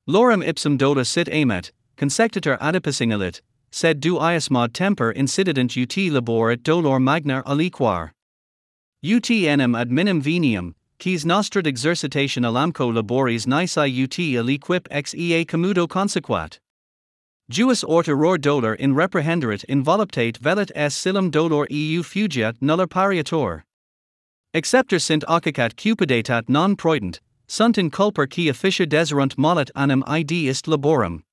Lorem ipsum dolor sit amet, consectetur adipisingalit, sed du iasmod temper incidident ut labor et dolor magna aliquar. Ut enim ad minim veniam, quis nostrat exercitation alamco laboris nisi ut aliquip ex ea commudo consequat. Jus ort error dolor in reprehenderit in voluptate velit s silum dolor eu fugiat nuller pariator. Exceptor sint occicat cupidatat non proident, sunt in culper qui officia deserunt mollet anim id ist laborum.